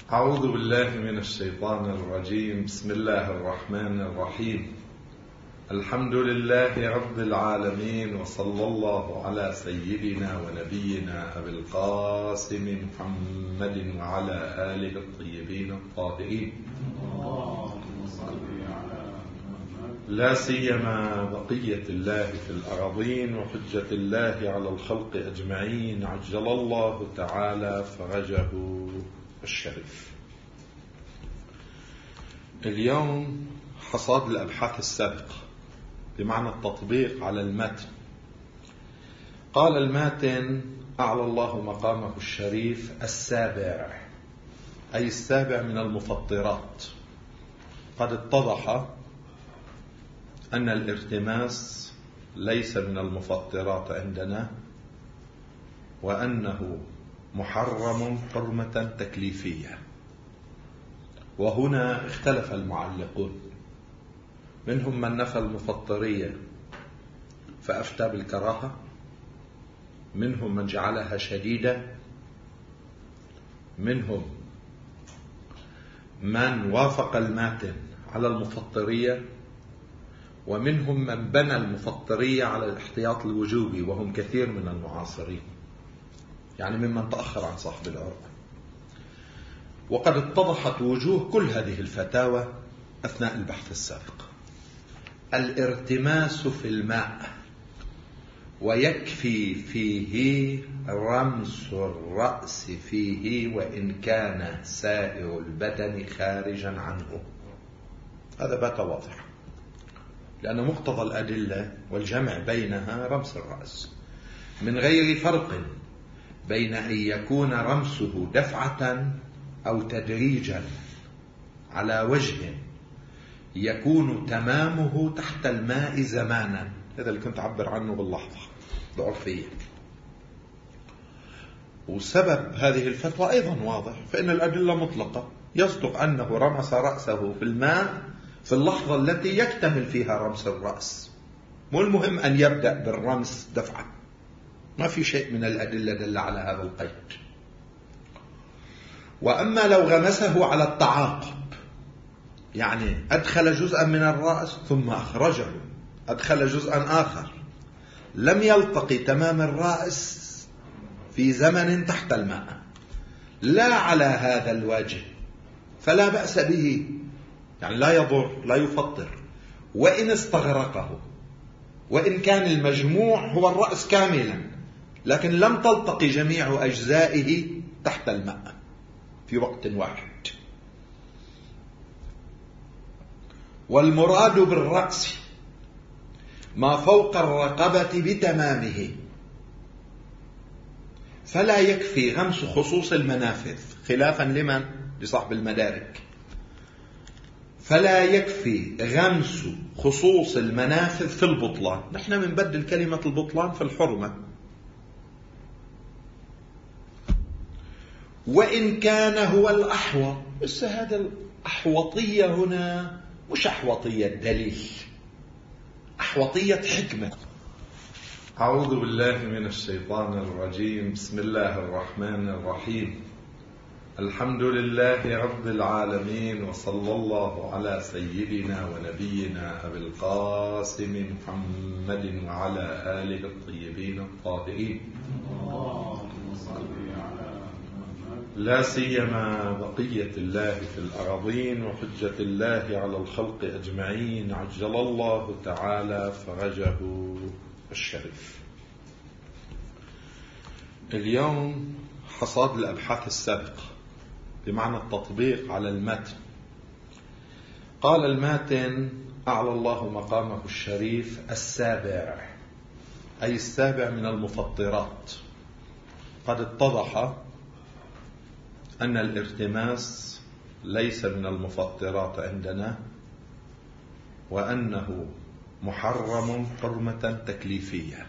أعوذ بالله من الشيطان الرجيم. بسم الله الرحمن الرحيم. الحمد لله رب العالمين، وصلى الله على سيدنا ونبينا أبي القاسم محمد وعلى آله الطيبين الطاهرين، لا سيما بقية الله في الأراضين وحجة الله على الخلق أجمعين، عجل الله تعالى فرجه الشريف. اليوم حصاد الأبحاث السابقة بمعنى التطبيق على المتن. قال الماتن أعلى الله مقامه الشريف السابع، أي السابع من المفطرات. قد اتضح أن الارتماس ليس من المفطرات عندنا، وأنه محرم حرمة تكليفية. وهنا اختلف المعلقون، منهم من نفى المفطرية فأفتى بالكراهة، منهم من جعلها شديدة، منهم من وافق الماتن على المفطرية، ومنهم من بنى المفطرية على الاحتياط الوجوبي، وهم كثير من المعاصرين، يعني ممن تأخر عن صاحب العرف. وقد اتضحت وجوه كل هذه الفتاوى أثناء البحث السابق. الارتماس في الماء، ويكفي فيه رمس الرأس فيه وإن كان سائر البدن خارجا عنه. هذا بات واضح، لأن مقتضى الأدلة والجمع بينها رمس الرأس، من غير فرق بين أن يكون رمسه دفعة أو تدريجا على وجه يكون تمامه تحت الماء زمانا. هذا اللي كنت أعبر عنه باللحظة العرفية. وسبب هذه الفتوى أيضا واضح، فإن الأدلة مطلقة. يصدق أنه رمس رأسه في الماء في اللحظة التي يكتمل فيها رمس الرأس، مو المهم أن يبدأ بالرمس دفعة. ما في شيء من الأدلة دل على هذا القيد. وأما لو غمسه على التعاقب، يعني أدخل جزءا من الرأس ثم أخرجه، أدخل جزءا آخر، لم يلتقي تمام الرأس في زمن تحت الماء، لا على هذا الوجه، فلا بأس به، يعني لا يضر، لا يفطر، وإن استغرقه، وإن كان المجموع هو الرأس كاملا، لكن لم تلتقي جميع أجزائه تحت الماء في وقت واحد. والمراد بالرأس ما فوق الرقبة بتمامه، فلا يكفي غمس خصوص المنافذ، خلافا لمن؟ لصاحب المدارك. فلا يكفي غمس خصوص المنافذ في البطلان. نحن بنبدل كلمة البطلان في الحرمة. وإن كان هو الأحوط، بس هذا الأحوطية هنا مش أحوطية دليل، أحوطية حكمة. أعوذ بالله من الشيطان الرجيم. بسم الله الرحمن الرحيم. الحمد لله رب العالمين، وصلى الله على سيدنا ونبينا أبي القاسم محمد وعلى آله الطيبين الطاهرين، لا سيما بقية الله في الأراضين وحجة الله على الخلق أجمعين، عجل الله تعالى فرجه الشريف. اليوم حصاد الأبحاث السابقة بمعنى التطبيق على المتن. قال الماتن أعلى الله مقامه الشريف السابع، أي السابع من المفطرات. قد اتضح أن الارتماس ليس من المفطرات عندنا، وأنه محرم حرمة تكليفية.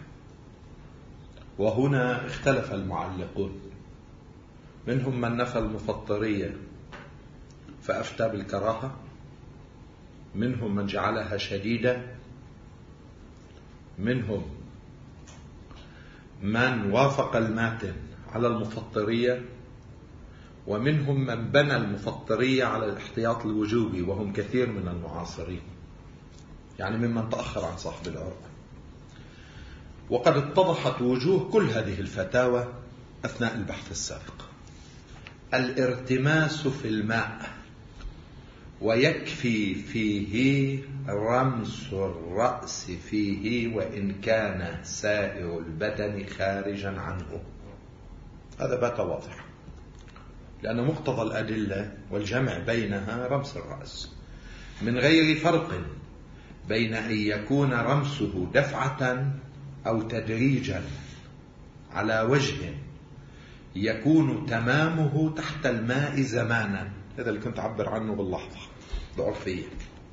وهنا اختلف المعلقون، منهم من نفى المفطرية فأفتى بالكراهة، منهم من جعلها شديدة، منهم من وافق الماتن على المفطرية، ومنهم من بنى المفطرية على الاحتياط الوجوبي، وهم كثير من المعاصرين، يعني ممن تأخر عن صاحب العرف. وقد اتضحت وجوه كل هذه الفتاوى أثناء البحث السابق. الارتماس في الماء ويكفي فيه رمس الرأس فيه وإن كان سائر البدن خارجا عنه. هذا بات واضح، لأن مقتضى الأدلة والجمع بينها رمس الرأس، من غير فرق بين أن يكون رمسه دفعة أو تدريجا على وجه يكون تمامه تحت الماء زمانا. هذا اللي كنت أعبر عنه باللحظة العرفية.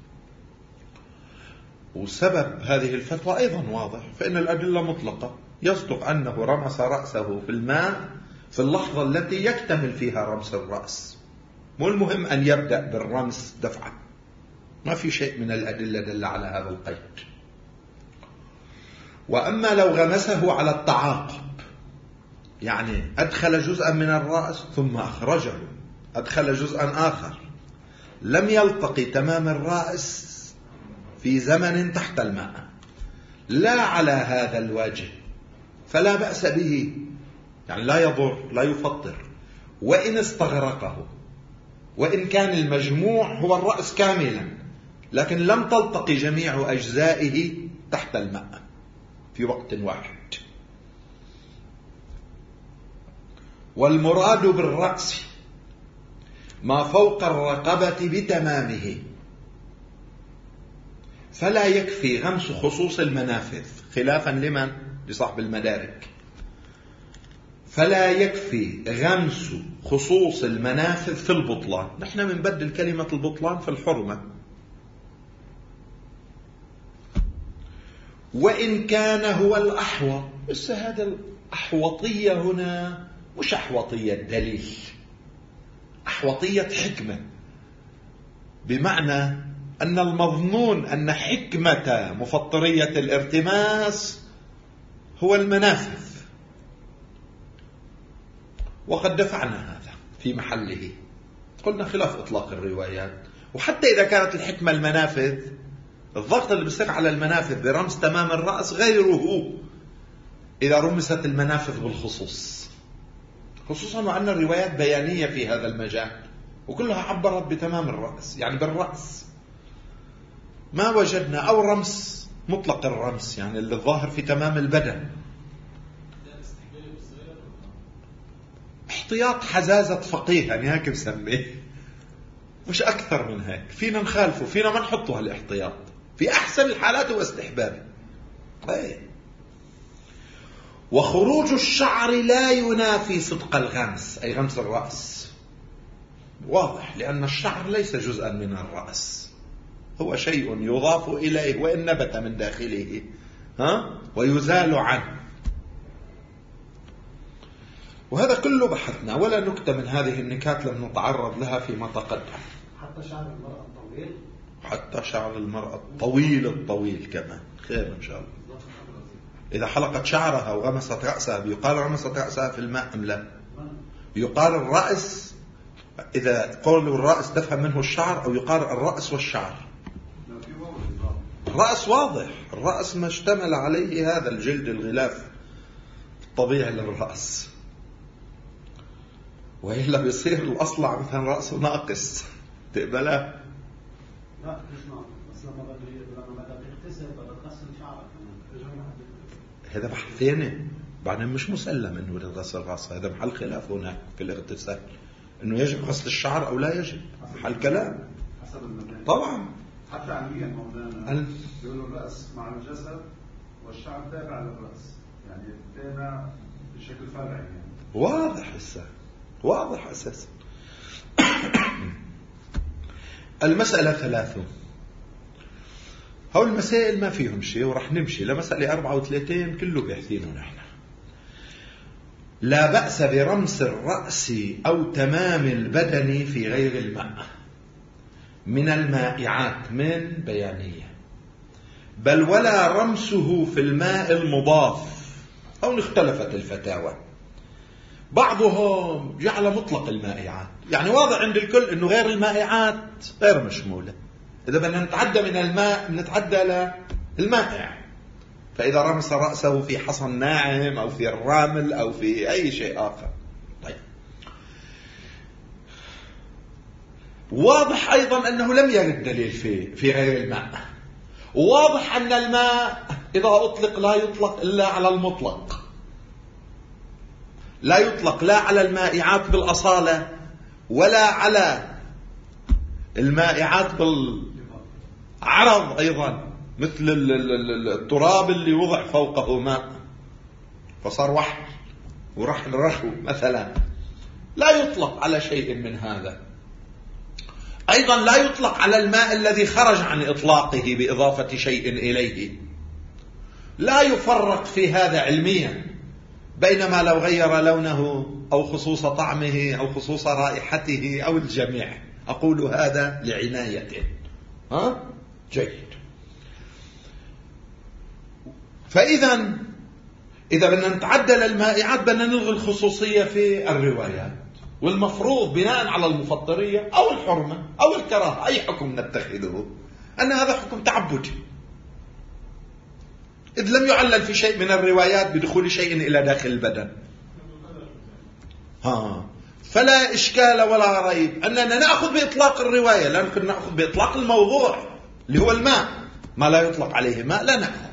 وسبب هذه الفتوى أيضا واضح، فإن الأدلة مطلقة، يصدق أنه رمس رأسه في الماء في اللحظة التي يكتمل فيها رمس الرأس، مو المهم أن يبدأ بالرمس دفعة. ما في شيء من الأدلة دل على هذا القيد. وأما لو غمسه على التعاقب، يعني أدخل جزءا من الرأس ثم أخرجه، أدخل جزءا آخر، لم يلتقي تمام الرأس في زمن تحت الماء، لا على هذا الوجه، فلا بأس به، يعني لا يضر، لا يفطر، وإن استغرقه، وإن كان المجموع هو الرأس كاملا، لكن لم تلتقي جميع أجزائه تحت الماء في وقت واحد. والمراد بالرأس ما فوق الرقبة بتمامه، فلا يكفي غمس خصوص المنافذ، خلافا لمن؟ لصاحب المدارك. فلا يكفي غمس خصوص المنافذ في البطلان. نحن بنبدل كلمة البطلان في الحرمة. وإن كان هو الأحوط، بس هذا الأحوطية هنا مش أحوطية دليل، أحوطية حكمة، بمعنى أن المظنون أن حكمة مفطرية الارتماس هو المنافذ، وقد دفعنا هذا في محله، قلنا خلاف إطلاق الروايات. وحتى إذا كانت الحكمة المنافذ، الضغط اللي بيصير على المنافذ برمس تمام الرأس غيره إذا رمست المنافذ بالخصوص، خصوصا وأن الروايات بيانية في هذا المجال، وكلها عبرت بتمام الرأس، يعني بالرأس. ما وجدنا أو رمس مطلق الرمس، يعني اللي الظاهر في تمام البدن، احتياط حزازة فقيه، يعني هيك بسميه، مش أكثر من هيك. فينا نخالفه، فينا ما نحطه هالاحتياط، في أحسن الحالات واستحبابه. وخروج الشعر لا ينافي صدق الغمس، أي غمس الرأس، واضح، لأن الشعر ليس جزءا من الرأس، هو شيء يضاف إليه وإن نبت من داخله ويزال عنه. وهذا كله بحثنا، ولا نكتة من هذه النكات لم نتعرض لها فيما تقدم. حتى شعر المرأة الطويل، حتى شعر المرأة الطويل كمان، خير إن شاء الله. إذا حلقت شعرها وغمست رأسها، بيقال غمست رأسها في الماء أم لا؟ يقال الرأس، إذا قولوا الرأس تفهم منه الشعر، أو يقال الرأس والشعر. الرأس واضح، الرأس ما اشتمل عليه هذا الجلد الغلاف الطبيعي للرأس، وإلا بيصير الأصلع مثلا رأسه ناقص، تقبله؟ لا مش ناقص، بس لما بدأ تغتسل بدأ تغسل شعرك هذا بحث ثاني، بعدين مش مسلم انه بدأ غسل راسه، هذا محل خلاف هناك في الاغتسال، انه يجب غسل الشعر او لا يجب، محل كلام حسب المكان طبعا. حتى علميا مولانا يقولوا الرأس مع الجسد والشعر تابع للرأس، يعني تابع بشكل فرعي يعني. واضح هسه، واضح أساسا. المسألة 3، هول المسائل ما فيهم شيء، ورح نمشي لمسألة 34 كله بيحثينه نحن. لا بأس برمس الرأس أو تمام البدن في غير الماء من المائعات، من بيانية، بل ولا رمسه في الماء المضاف، أو اختلفت الفتاوى، بعضهم جعل مطلق المائعات، يعني واضح عند الكل أنه غير المائعات غير مشمولة. إذا بدنا نتعدى من الماء نتعدى للمائع، فإذا رمس رأسه في حصن ناعم أو في الرامل أو في أي شيء آخر. طيب، واضح أيضا أنه لم يرد دليل في غير الماء. واضح أن الماء إذا أطلق لا يطلق إلا على المطلق، لا يطلق لا على المائعات بالأصالة ولا على المائعات بالعرض أيضا، مثل التراب اللي وضع فوقه ماء فصار وحل ورحل رخو مثلا، لا يطلق على شيء من هذا. أيضا لا يطلق على الماء الذي خرج عن إطلاقه بإضافة شيء إليه. لا يفرق في هذا علميا، بينما لو غير لونه أو خصوص طعمه أو خصوص رائحته أو الجميع. أقول هذا لعنايته. جيد. فإذا إذا بدنا نتعدل المائعات بدنا نلغي الخصوصية في الروايات، والمفروض بناء على المفطرية أو الحرمة أو الكراهة أي حكم نتخذه أن هذا حكم تعبدي، إذ لم يعلل في شيء من الروايات بدخول شيء إلى داخل البدن. فلا إشكال ولا ريب أننا نأخذ بإطلاق الرواية، لا يمكن نأخذ بإطلاق الموضوع اللي هو الماء. ما لا يطلق عليه ماء لا نأخذ.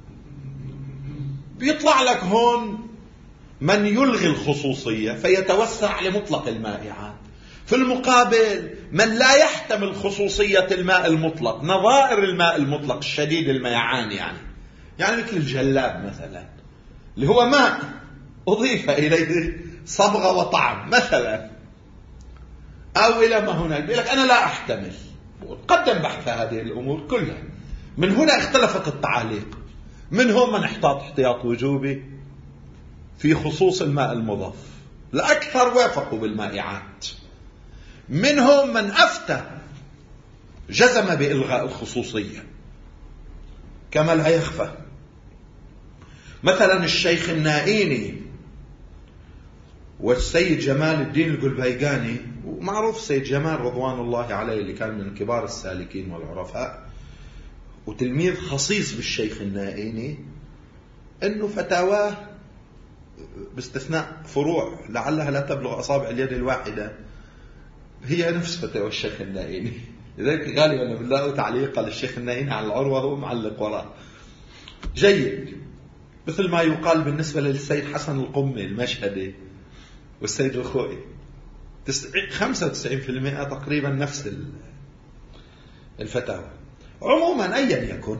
بيطلع لك هون من يلغي الخصوصية فيتوسع لمطلق المائعات، في المقابل من لا يحتمل خصوصية الماء المطلق، نظائر الماء المطلق الشديد الميعان، يعني مثل الجلاب مثلا اللي هو ماء أضيف إليه صبغة وطعم مثلا، أو إلى ما هناك. بيقول لك أنا لا أحتمل. قدم بحث هذه الأمور كلها. من هنا اختلفت التعاليق. منهم من احتاط احتياط وجوبي في خصوص الماء المضاف، الأكثر وافقوا بالمائعات. منهم من أفتى جزم بإلغاء الخصوصية، كما لا يخفى مثلا الشيخ النائيني والسيد جمال الدين القلبيقاني. ومعروف السيد جمال رضوان الله عليه اللي كان من كبار السالكين والعرفاء وتلميذ خصيص بالشيخ النائيني، أنه فتاواه باستثناء فروع لعلها لا تبلغ أصابع اليد الواحدة هي نفس فتاوى الشيخ النائيني. لذلك غالبا بالله تعليق للشيخ النائيني على العروة هو معلق وراء. جيد. مثل ما يقال بالنسبة للسيد حسن القمي المشهدي والسيد الخوئي، 95% تقريبا نفس الفتاوى. عموما أيا يكن،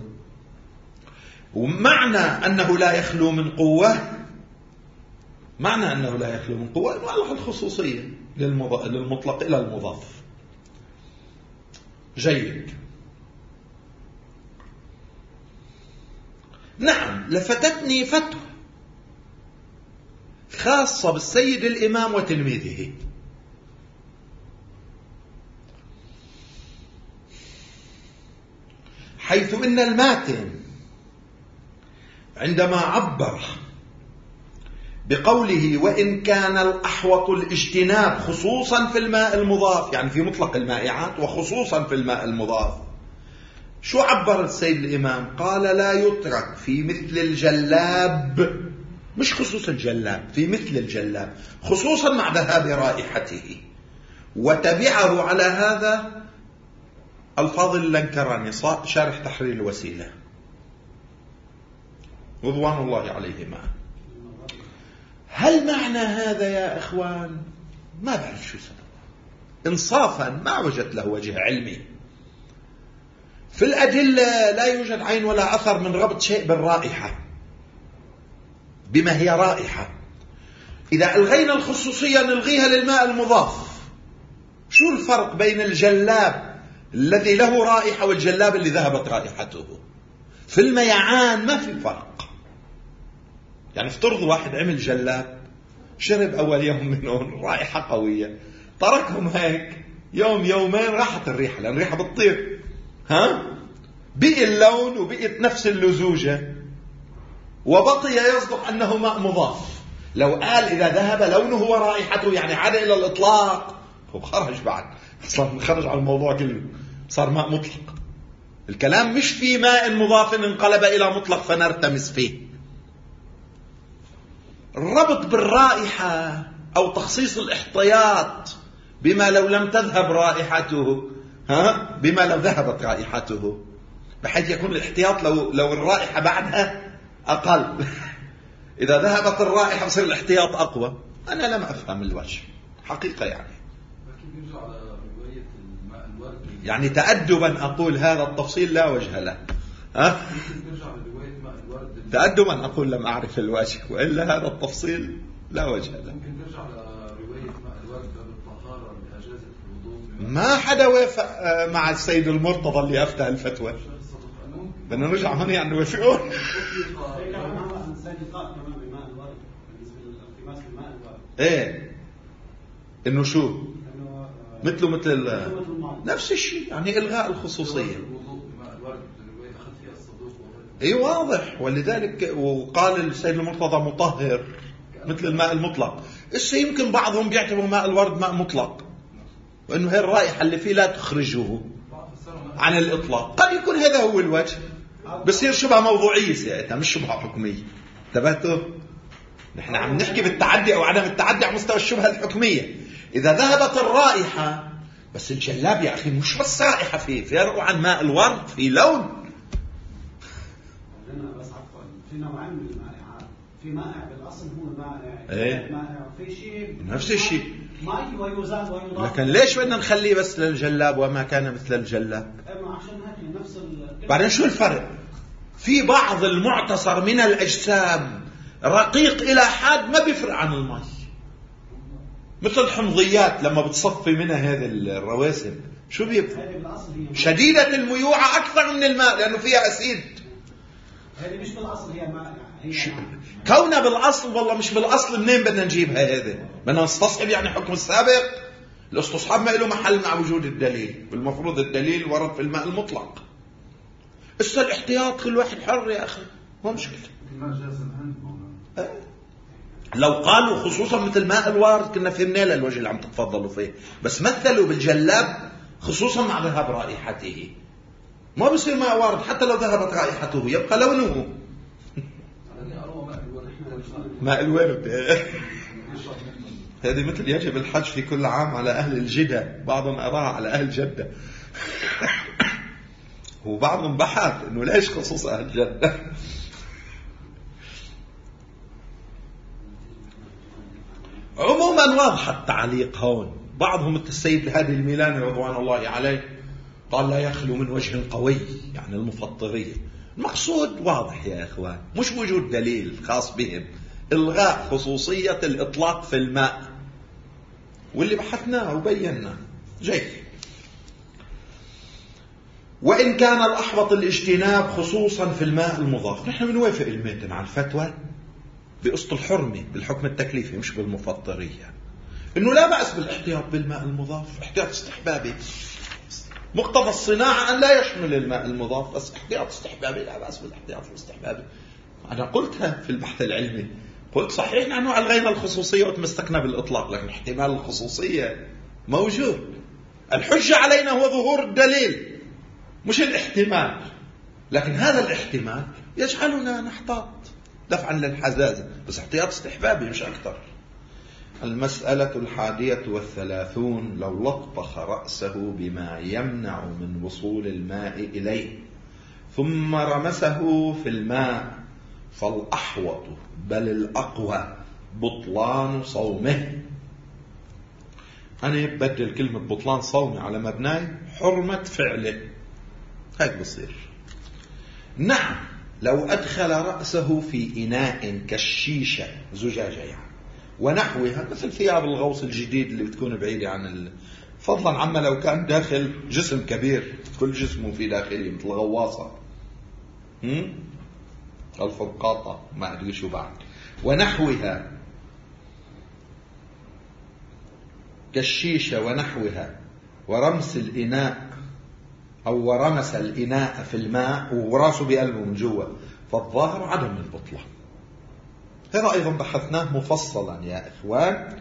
ومعنى أنه لا يخلو من قوة، معنى أنه لا يخلو من قوة ألغى الخصوصية للمطلق إلى المضاف. جيد. نعم، لفتتني فتوى خاصة بالسيد الإمام وتلميذه، حيث إن الماتن عندما عبر بقوله وإن كان الأحوط الاجتناب خصوصا في الماء المضاف، يعني في مطلق المائعات وخصوصا في الماء المضاف، شو عبر السيد الإمام؟ قال لا يترك في مثل الجلاب، مش خصوص الجلاب، في مثل الجلاب خصوصا مع ذهاب رائحته. وتبعه على هذا الفاضل اللنكراني شارح تحرير الوسيلة رضوان الله عليهما. هل معنى هذا يا إخوان؟ ما بعرف شو سبب، إنصافا ما وجدت له وجه علمي. في الأدلة لا يوجد عين ولا أثر من ربط شيء بالرائحة بما هي رائحة. إذا ألغينا الخصوصية نلغيها للماء المضاف. شو الفرق بين الجلاب الذي له رائحة والجلاب اللي ذهبت رائحته؟ في الميعان ما في فرق. يعني افترض واحد عمل جلاب، شرب أول يوم منهم رائحة قوية، تركهم هيك يوم يومين راحت الريحة، لأن الريحة بتطير، بقي اللون وبقيت نفس اللزوجة وبقي يصدق أنه ماء مضاف. لو قال إذا ذهب لونه ورائحته يعني عاد إلى الإطلاق، هو خرج بعد، أصلا خرج على الموضوع كله، صار ماء مطلق. الكلام مش في ماء مضاف انقلب إلى مطلق فنرتمس فيه. الربط بالرائحة أو تخصيص الاحتياط بما لو لم تذهب رائحته، بما لو ذهبت رائحته، بحيث يكون الاحتياط لو الرائحة بعدها أقل. إذا ذهبت الرائحة بصير الاحتياط أقوى. أنا لم أفهم الوجه حقيقة يعني تأدبا أقول هذا التفصيل لا وجه له. تأدبا أقول لم أعرف الوجه، وإلا هذا التفصيل لا وجه له. ممكن ترجع لرواية ماء الورد بالطهارة بإجازة الوضوء. ما حدا وافق مع السيد المرتضى اللي أفتى الفتوى. بدنا نرجع هون يعني نوافقون. ايه انه شو مثل نفس الشيء، يعني الغاء الخصوصيه. اي واضح. ولذلك وقال السيد المرتضى مطهر مثل الماء المطلق. يمكن بعضهم بيعتبروا ماء الورد ماء مطلق، وانه هي الرائحه اللي فيه لا تخرجه عن الاطلاق. قد يكون هذا هو الوجه، بصير شبه موضوعيه ساعتها مش شبه حكميه. انتبهتوا؟ نحن عم نحكي بالتعدي او عدم التعدي على مستوى الشبهه الحكميه. اذا ذهبت الرائحه، بس الجلاب يا اخي مش بس رائحه، فيه فرق عن ماء الورد، في لون. بس عفوا في نوعين من المائعات، في مائع بالاصل هو المائع، مائع في شيء نفس الشيء ماء ويزاد ويضاف. لكن ليش بدنا نخليه بس للجلاب وما كان مثل الجلاب؟ عشان هيك نفس بعدين شو الفرق؟ في بعض المعتصر من الاجسام رقيق الى حد ما بيفرق عن الماء، مثل الحمضيات لما بتصفي منها هذه الرواسب شو بيبقى؟ شديدة الميوعة أكثر من الماء لأنه فيها أسيد. هذه مش بالأصل هي ماء، كونها بالأصل والله مش بالأصل. منين بدنا نجيبها هذه؟ بدنا نستصحب يعني حكم السابق. الاستصحاب ما له محل مع وجود الدليل، بالمفروض الدليل ورد في الماء المطلق. الاحتياط كل واحد حر يا أخي، ما مشكلة. لو قالوا خصوصا مثل ماء الوارد كنا فهمنا للوجه اللي عم تتفضلوا فيه، بس مثلوا بالجلاب خصوصا مع ذهاب رائحته. ما بصير ماء وارد حتى لو ذهبت رائحته يبقى لونه ماء الورد. هذه مثل يجب الحج في كل عام على أهل الجدة، بعضهم أراها على أهل جدة. وبعضهم بحث إنه ليش خصوص أهل جدة. عموما واضح التعليق هون. بعضهم السيد الهادي الميلاني رضوان الله عليه قال لا يخلو من وجه قوي، يعني المفطرية. المقصود واضح يا إخوان، مش وجود دليل خاص بهم، إلغاء خصوصية الإطلاق في الماء، واللي بحثناه وبيناه. جيد. وإن كان الأحوط الاجتناب خصوصا في الماء المضاف. نحن بنوافق المتن على الفتوى بقسط الحرمة بالحكم التكليفي مش بالمفطرية، إنه لا بأس بالاحتياط بالماء المضاف، احتياط استحبابي. مقتضى الصناعة أن لا يشمل الماء المضاف، بس احتياط استحبابي لا بأس بالاحتياط الاستحبابي. أنا قلتها في البحث العلمي، قلت صحيح نحن ألغينا الخصوصية وتمسكنا بالإطلاق، لكن احتمال الخصوصية موجود. الحجة علينا هو ظهور الدليل مش الاحتمال، لكن هذا الاحتمال يجعلنا نحتاط دفعا للحزازة، بس احتياط استحبابي مش أكثر. المسألة 31. لو لطخ رأسه بما يمنع من وصول الماء إليه ثم رمسه في الماء فالأحوط بل الأقوى بطلان صومه. أنا بدل كلمة بطلان صومه على مبناي حرمة فعله، هيك بصير. نعم لو أدخل رأسه في إناء كالشيشة زجاجة يعني ونحوها، مثل ثياب الغوص الجديد اللي بتكون بعيدة عن فضلا عما لو كان داخل جسم كبير كل جسمه في داخله مثل غواصة الفرقاطة ما أدري شو بعد، ونحوها كالشيشة ونحوها، ورمس الإناء أو ورمس الإناء في الماء وراسه بقلبه من جوا، فالظاهر عدم البطلان. هذا أيضا بحثناه مفصلا يا إخوان.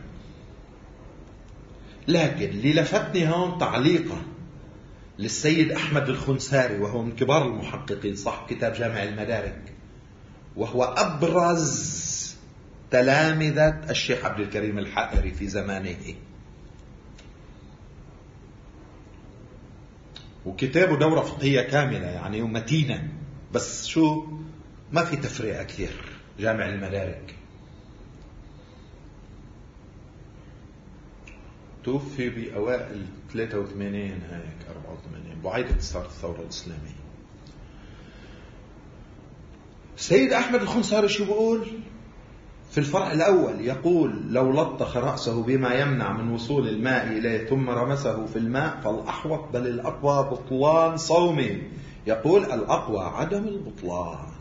لكن اللي لفتني هون تعليقه للسيد أحمد الخنساري، وهو من كبار المحققين صاحب كتاب جامع المدارك، وهو أبرز تلامذة الشيخ عبد الكريم الحائري في زمانه، وكتابه دورة فقهية كاملة يعني ومتينة، بس شو ما في تفريع كثير. جامع المدارك توفي بأوائل 83 هيك 84 بعيدة صارت الثورة الإسلامية. السيد أحمد الخنساري شو بيقول في الفرع الأول؟ يقول: لو لطخ رأسه بما يمنع من وصول الماء إليه ثم رمسه في الماء فالأحوط بل الأقوى بطلان صومه. يقول: الأقوى عدم البطلان.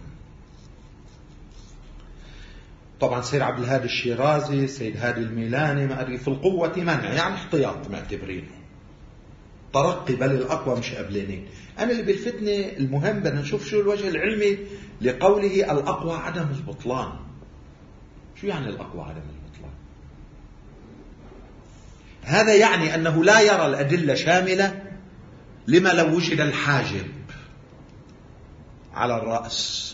طبعا سيد عبد الهادي الشيرازي، سيد هادي الميلاني، ما أدري في القوة منع، يعني احتياط معتبرينه، ترقي بل الأقوى مش قبلينين. أنا اللي بيلفتني المهم بدنا نشوف شو الوجه العلمي لقوله الأقوى عدم البطلان. شو يعني الأقوى عدم البطلان؟ هذا يعني أنه لا يرى الأدلة شاملة لما لو وجد الحاجب على الرأس.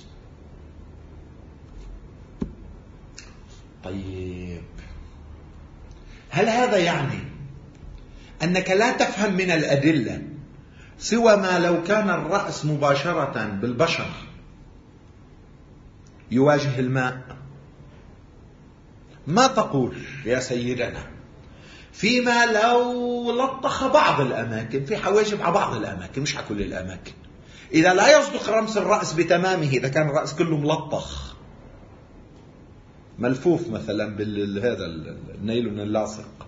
طيب، هل هذا يعني أنك لا تفهم من الأدلة سوى ما لو كان الرأس مباشرة بالبشر يواجه الماء؟ ما تقول يا سيدنا فيما لو لطخ بعض الأماكن، في حواجب على بعض الأماكن مش على كل الأماكن، إذا لا يصدق رمس الرأس بتمامه، إذا كان الرأس كله ملطخ ملفوف مثلا بهذا النيلون اللاصق،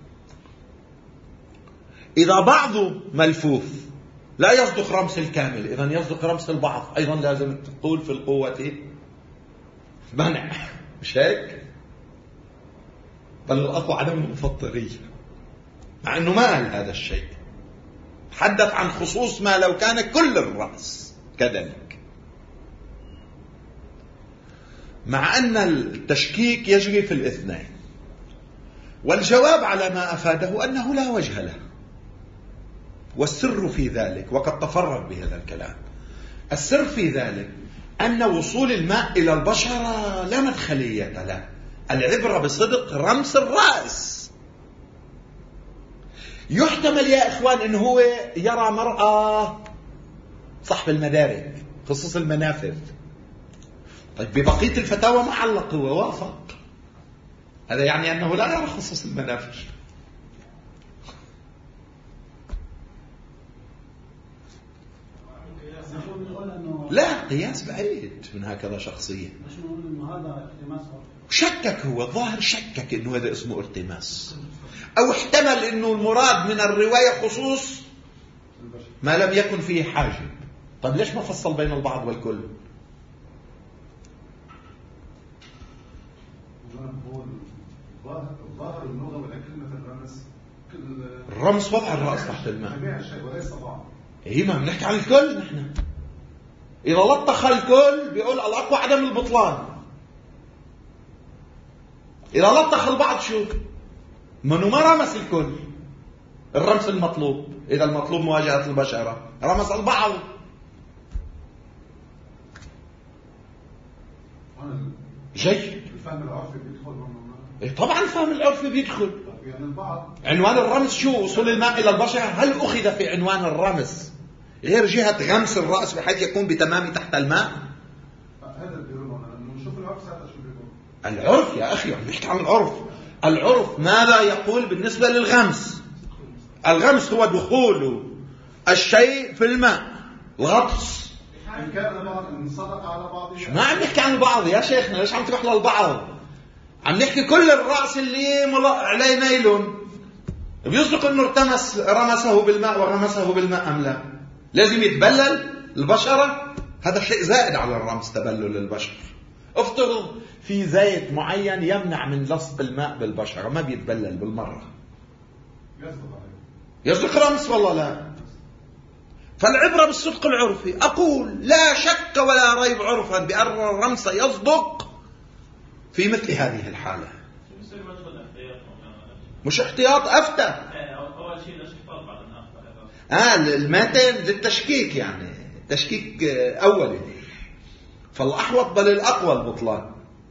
إذا بعضه ملفوف لا يصدق رمس الكامل، إذن يصدق رمس البعض، أيضا لازم تقول في القوة منع، مش هيك؟ بل الأقوى عدم المفطرية، مع أنه ما قال هذا الشيء، حدث عن خصوص ما لو كان كل الرأس كذلك، مع أن التشكيك يجري في الاثنين. والجواب على ما أفاده أنه لا وجه له، والسر في ذلك، وقد تفرد بهذا الكلام، السر في ذلك أن وصول الماء إلى البشرة لا مدخلية له، العبرة بصدق رمس الرأس. يحتمل يا إخوان أنه هو يرى مرأة صاحب المدارك خصوص المنافذ، طيب ببقية الفتاوى ما علق، هو وافق، هذا يعني أنه لا يرى خصوص المنافذ. لا، قياس بعيد من هكذا شخصية. شكك، هو الظاهر شكك انه هذا اسمه التماس، او احتمل انه المراد من الرواية خصوص ما لم يكن فيه حاجب. طب ليش ما فصل بين البعض والكل؟ ظاهر اللغة والكلمة الرمس، الرمس وضع الرأس تحت الماء، وليس بعض. ايه، ما بنحكي عن الكل نحن. إذا لطخ الكل بيقول الأقوى عدم البطلان، إذا لطخ البعض شو؟ منه ما رمس الكل، الرمس المطلوب، إذا المطلوب مواجهة البشرة رمس البعض. جيد، الفهم العرفي بيدخل. إيه طبعا الفهم العرفي بيدخل. يعني البعض عنوان الرمس شو؟ وصول الماء إلى البشرة. هل أخذ في عنوان الرمس غير جهة غمس الرأس بحيث يكون بتمام تحت الماء؟ هذا اللي بيقولون انه نشوف العرف هذا شو بيقول. العرف يا أخي، عم نحكي عن العرف. العرف ماذا يقول بالنسبة للغمس؟ الغمس هو دخول الشيء في الماء، الغطس. إن كان بعض صدق على بعض، ما عم نحكي عن البعض يا شيخنا، ليش عم تروح للبعض؟ عم نحكي كل الرأس اللي عليه نيلون، بيصدق انه رمسه بالماء ورمسه بالماء ام لا؟ لازم يتبلل البشرة؟ هذا شيء زائد على الرمس، تبلل البشرة. افترض في زيت معين يمنع من لصق الماء بالبشرة، ما بيتبلل بالمرة، يصدق رمس والله لا. فالعبرة بالصدق العرفي. أقول لا شك ولا ريب عرفا بأن الرمس يصدق في مثل هذه الحالة. مش احتياط أفتى. الماتن للتشكيك، يعني تشكيك أولي، فالأحوط بل الأقوى البطلان.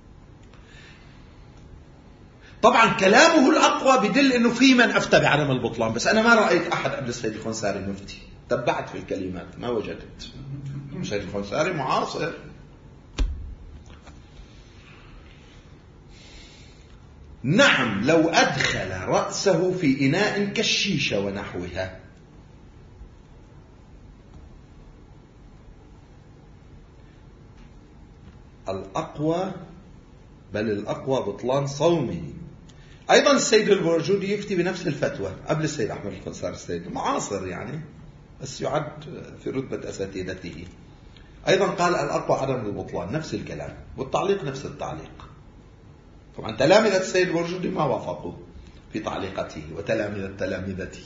طبعا كلامه الأقوى بدل أنه في من أفتى بعدم البطلان، بس أنا ما رأيت أحد قبل السيد الخنساري المفتي، تبعت في الكلمات ما وجدت. السيد الخنساري معاصر. نعم لو أدخل رأسه في إناء كالشيشة ونحوها. الأقوى بل الأقوى بطلان صومه. أيضا السيد البرجودي يفتي بنفس الفتوى قبل السيد أحمد الخنساري، السيد معاصر يعني بس يعد في رتبة أساتذته. أيضا قال الأقوى عدم البطلان، نفس الكلام، والتعليق نفس التعليق. طبعا تلامذة السيد البرجودي ما وافقوا في تعليقته وتلامذة تلامذته.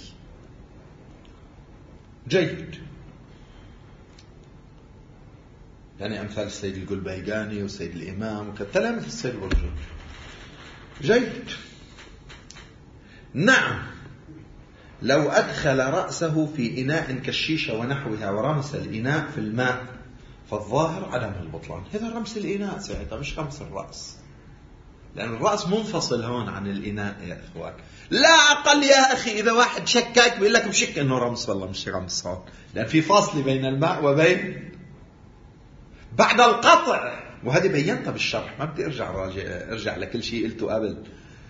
جيد. يعني أمثال السيد القلبيقاني والسيد الإمام وكتلامذة السيد البرجودي. جيد. نعم لو أدخل رأسه في إناء كالشيشة ونحوها ورمس الإناء في الماء فالظاهر عدم البطلان. هذا رمس الإناء ساعتها مش رمس الرأس، لأن الرأس منفصل هون عن الإناء يا إخوان. لا أقل يا أخي إذا واحد شكاك بيقول لك بشك إنه رمس، والله مش رمس هون، لأن في فاصل بين الماء وبين بعد القطع، وهذه بينتها بالشرح، ما بدي أرجع لكل شيء قلته قبل.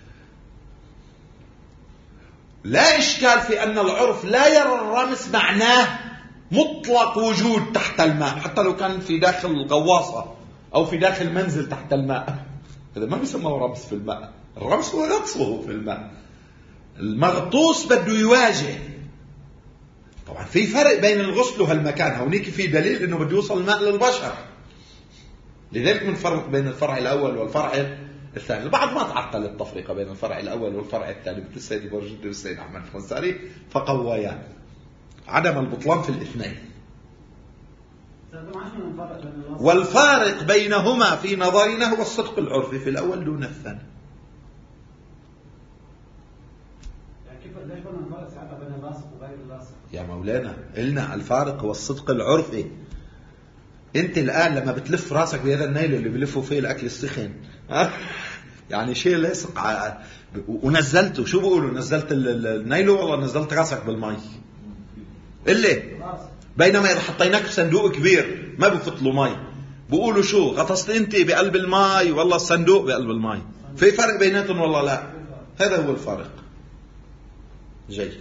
لا إشكال في أن العرف لا يرى الرمس معناه مطلق وجود تحت الماء، حتى لو كان في داخل الغواصة أو في داخل منزل تحت الماء، هذا ما بيسمى رمس في الماء. الرمس هو غطسه في الماء. المغطوس بده يواجه. طبعا في فرق بين الغسل وهالمكان، هونيك في دليل انه بده يوصل الماء للبشر، لذلك بنفرق بين الفرع الاول والفرع الثاني. البعض ما تعقل التفرقه بين الفرع الاول والفرع الثاني، مثل السيد البرجودي والسيد احمد الخنساري فقويا عدم البطلان في الاثنين. والفارق بينهما في نظرنا هو الصدق العرفي في الأول دون الثاني. يا مولانا قلنا الفارق هو الصدق العرفي. انت الآن لما بتلف راسك بهذا النيل اللي بلفوا فيه الأكل السخن يعني شيء لاصق ونزلته، شو بيقولوا نزلت النيل والله نزلت راسك بالماء اللي بينما إذا حطيناك في صندوق كبير ما بفت له مي، بيقولوا شو غطست انت بقلب الماء والله الصندوق بقلب الماء. في فرق بيناتهم والله لا؟ هذا هو الفرق. جيد.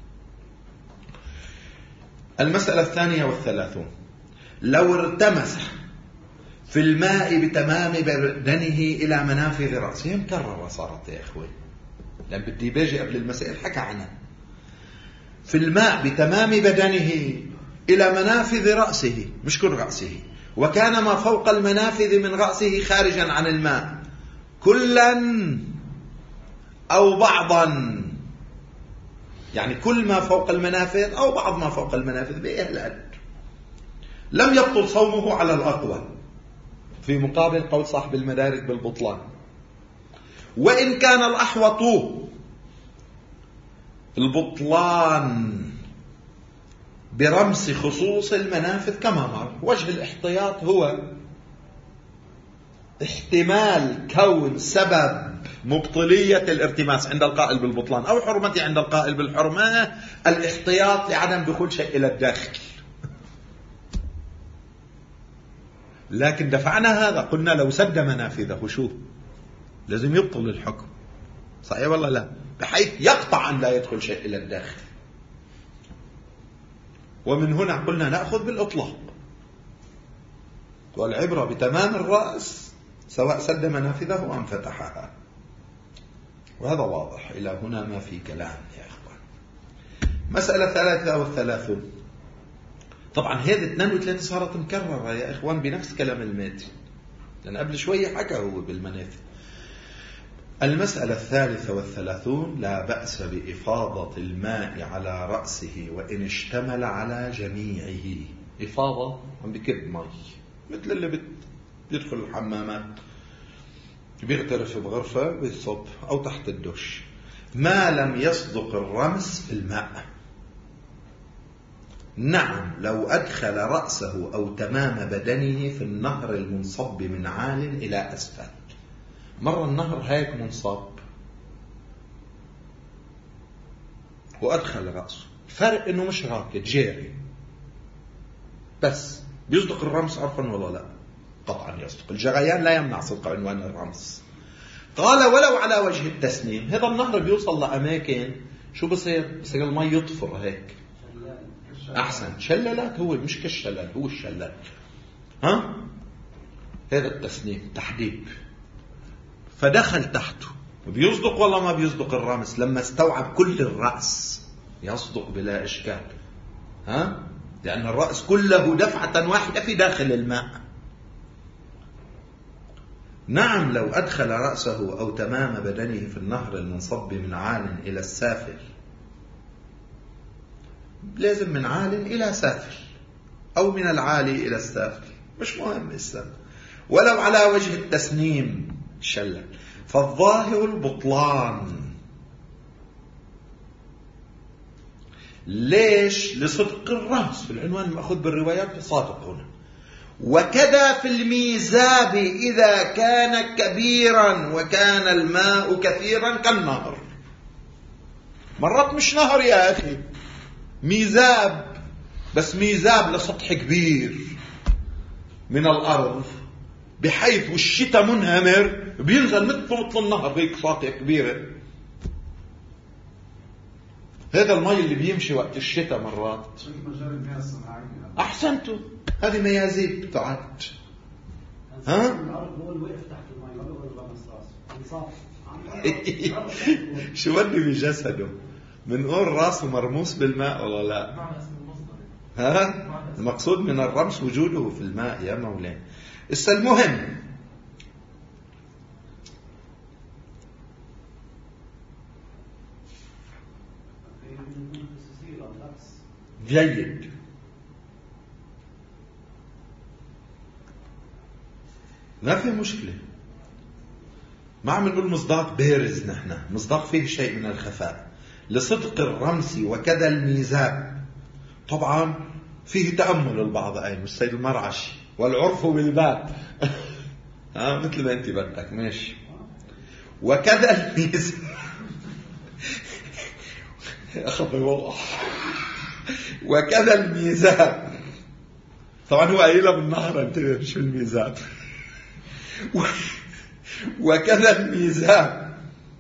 المسألة 32. لو ارتمس في الماء بتمام بدنه إلى منافذ رأسه، مكررة صارت يا إخوي، لأن بدي باجي قبل المسائل حكى عنها. في الماء بتمام بدنه إلى منافذ رأسه، مش كل رأسه، وكان ما فوق المنافذ من رأسه خارجا عن الماء كلا أو بعضا، يعني كل ما فوق المنافذ أو بعض ما فوق المنافذ بإهلال، لم يبطل صومه على الأقوى في مقابل قول صاحب المدارك بالبطلان. وإن كان الأحوط البطلان برمس خصوص المنافذ كما مر. وجه الاحتياط هو احتمال كون سبب مبطلية الارتماس عند القائل بالبطلان أو حرمته عند القائل بالحرمة الاحتياط لعدم دخول شيء إلى الداخل. لكن دفعنا هذا، قلنا لو سد منافذه شو لازم يبطل الحكم، صحيح ولا لا؟ بحيث يقطع أن لا يدخل شيء إلى الداخل. ومن هنا قلنا نأخذ بالإطلاق، والعبرة بتمام الرأس سواء سد منافذه أم فتحها، وهذا واضح. إلى هنا ما في كلام يا إخوان. مسألة 33. طبعا هذه 32 صارت مكررة يا إخوان بنفس كلام الماتي، لأن قبل شوية حكى هو بالمنافذ. المسألة 33. لا بأس بإفاضة الماء على رأسه وإن اشتمل على جميعه. إفاضة عم بكب مي مثل اللي بيدخل الحمامات بيغترف بغرفة بيصب أو تحت الدش ما لم يصدق الرمس في الماء. نعم لو أدخل رأسه أو تمام بدنه في النهر المنصب من عال إلى أسفل. مرة النهر هيك منصب وأدخل رأسه، فرق إنه مش راكد جاري بس. بيصدق الرمس عرفا ولا لا؟ قطعا يصدق. الجريان لا يمنع صدق عنوان الرمس. قال ولو على وجه التسنيم. هذا النهر بيوصل لأماكن شو بصير المي يطفر هيك أحسن. شلالات هو مش كالشلال، هو الشلال. هذا التسنيم تحديد. فدخل تحته. بيصدق ولا ما بيصدق الرمس؟ لما استوعب كل الرأس يصدق بلا إشكال. لأن الرأس كله دفعة واحدة في داخل الماء. نعم لو أدخل رأسه أو تمام بدنه في النهر المنصب من عال إلى السافل. لازم من عال إلى سافل أو من العالي إلى السافل، مش مهم السن. ولو على وجه التسنيم شلل فالظاهر البطلان. ليش؟ لصدق الرمس في العنوان المأخوذ بالروايات صادق هنا. وكذا في الميزاب إذا كان كبيرا وكان الماء كثيرا كالنهر. مرات مش نهر يا أخي، ميزاب، بس ميزاب لسطح كبير من الأرض بحيث والشتاء منهمر بينزل مثل النهر هيك شاطئ كبيرة. هذا المي اللي بيمشي وقت الشتاء مرات. أحسنتوا، هذه ميازيب بتاعت. شو ودي بجسده؟ منقول راسه مرموس بالماء ولا لا؟ المقصود من الرمس وجوده في الماء يا مولانا. المهم جيد. ما في مشكلة، ما عم نقول مصداق بارز، نحن مصداق فيه شيء من الخفاء. لصدق الرمس وكذا الميزاب. طبعا فيه تأمل البعض أي السيد المرعشي والعرف بالباب مثل ما أنت بدك ماشي. وكذا الميزاب وكذا الميزاب. طبعا هو قايلها بالنهر، انت مش في الميزاب. وكذا الميزاب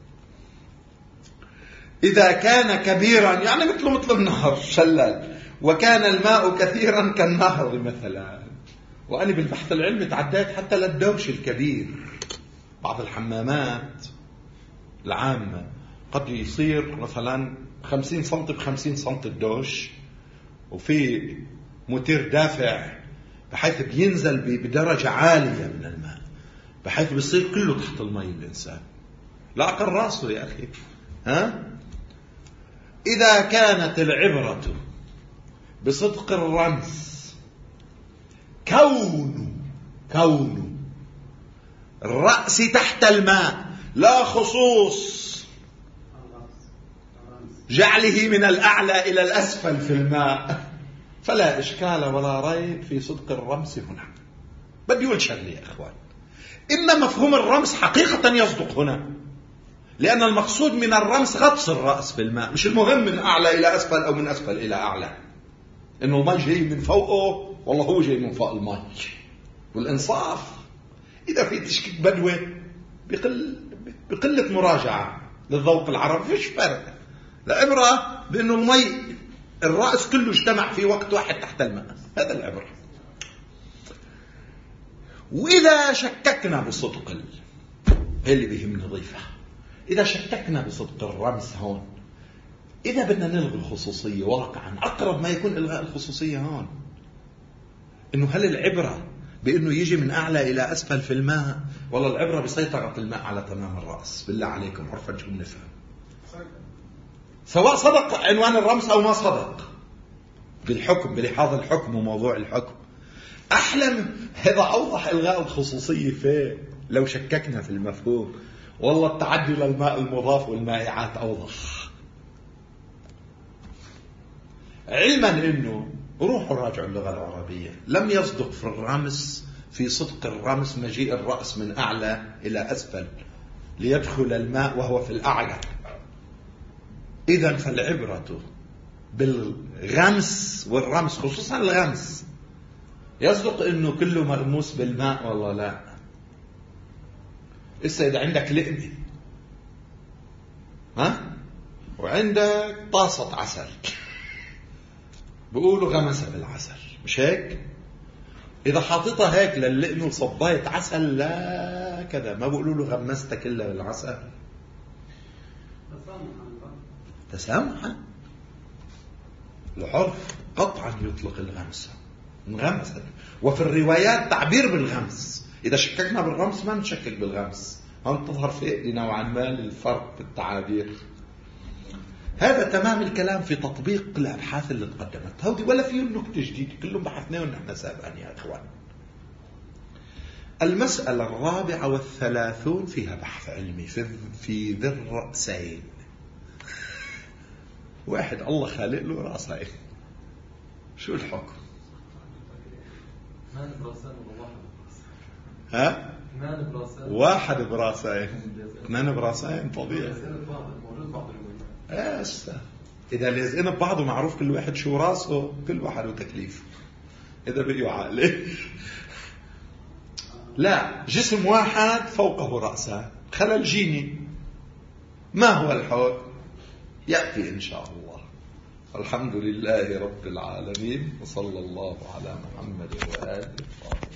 إذا كان كبيرا، يعني مثل النهر شلال، وكان الماء كثيرا كالنهر مثلا. وأنا بالبحث العلمي تعديت حتى للدوش الكبير. بعض الحمامات العامة قد يصير مثلا 50 سم ب50 سم الدوش، وفي موتير دافع بحيث بينزل بدرجة عالية من الماء، بحيث بيصير كله تحت الماء الإنسان لا أقل راسه يا أخي. إذا كانت العبرة بصدق الرمس كون الرأس تحت الماء، لا خصوص جعله من الأعلى إلى الأسفل في الماء، فلا إشكال ولا ريب في صدق الرمس هنا. بدي أقول شغلة يا إخوان، إن مفهوم الرمس حقيقة يصدق هنا، لأن المقصود من الرمس غطس الرأس في الماء، مش المهم من أعلى إلى أسفل أو من أسفل إلى أعلى، إنه الماء جاي من فوقه والله هو جاي من فوق الماء. والإنصاف إذا في تشكيك بدوة بقلة مراجعة للذوق العربي فيش فرق. العبرة بأنه المي الرأس كله اجتمع في وقت واحد تحت الماء، هذا العبرة. وإذا شككنا بصدق اللي بيهم نضيفه، إذا شككنا بصدق الرمس هون، إذا بدنا نلغي الخصوصية واقعا أقرب ما يكون إلغاء الخصوصية هون، إنه هل العبرة بأنه يجي من أعلى إلى أسفل في الماء، ولا العبرة بسيطرة الماء على تمام الرأس؟ بالله عليكم عرفا شو نفهم، سواء صدق عنوان الرمس أو ما صدق بالحكم، بلحاظ الحكم وموضوع الحكم. أحلم هذا أوضح إلغاء الخصوصية فيه. لو شككنا في المفهوم، والله التعدي للماء المضاف والمائعات أوضح. علما أنه روحوا راجعوا اللغة العربية، لم يصدق في الرمز، في صدق الرمز، مجيء الرأس من أعلى إلى أسفل ليدخل الماء وهو في الأعلى. إذن فالعبرة بالغمس والرمز، خصوصا الغمس. يصدق أنه كله مغموس بالماء والله لا. إذا عندك لقمة وعندك طاسة عسل، بيقولوا غمسة بالعسل، مش هيك؟ إذا حاططها هيك للقمة وصباية عسل لا كذا، ما بيقولوا له غمستها كلها بالعسل. تسامحا. العرف قطعا يطلق الغمسة، انغمست. وفي الروايات تعبير بالغمس. إذا شككنا بالغمس ما نشكك بالغمس، هم تظهر في إيدنا نوعا ما الفرق في التعابير. هذا تمام الكلام في تطبيق الأبحاث اللي تقدمت هودي، ولا فيه نكتة جديدة، كلهم بحثناه ونحن سابقا يا إخوان. المسألة 34 فيها بحث علمي في ذي الرأسين. واحد الله خالق له رأسين، شو الحكم؟ واحد براسين، اثنين براسين طبيعي. إذا لازقين ببعض ومعروف كل واحد شو راسه، كل واحد وتكليف. إذا بقيوا عقلي لا، جسم واحد فوقه رأسان، خلل جيني. ما هو الحكم؟ يأتي إن شاء الله. الحمد لله رب العالمين، وصلى الله على محمد وآله.